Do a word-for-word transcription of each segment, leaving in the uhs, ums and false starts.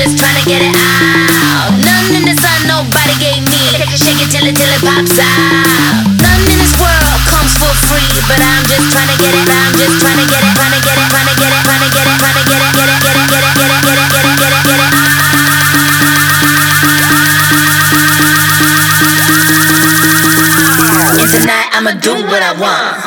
just tryna get it out. None in the sun, nobody gave me. Shake it till it till it pops out. None in this world comes for free, but I'm just tryna get it. I'm just tryna get it, tryna get it, tryna get it, tryna get it, tryna get it, get it, get it, get it, get it, get it, get it, get it, get it. And tonight I'ma do what I want.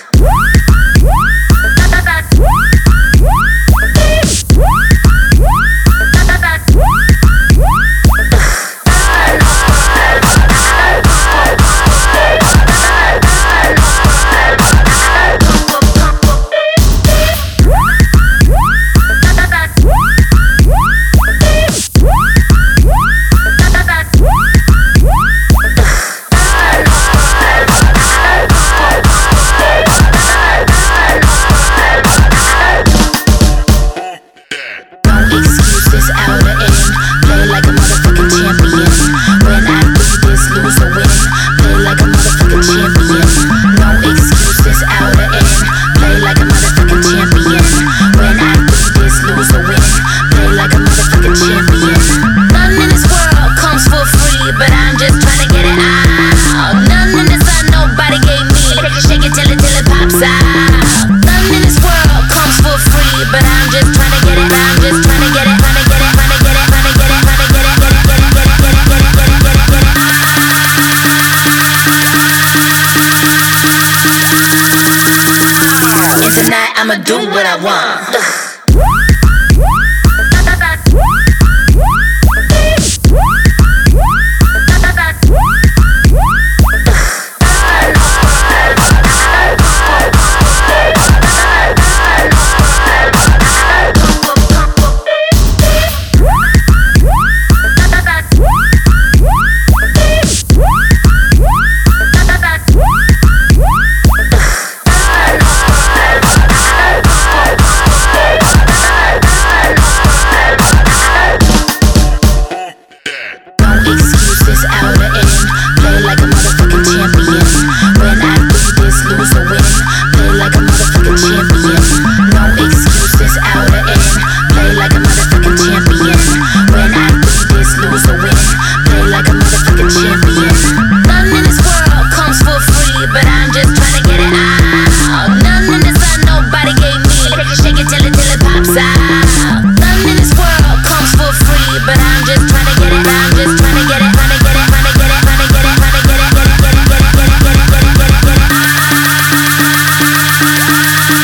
Tonight I'ma do what I want.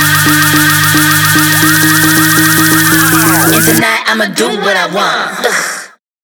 Tonight I'ma do what I want.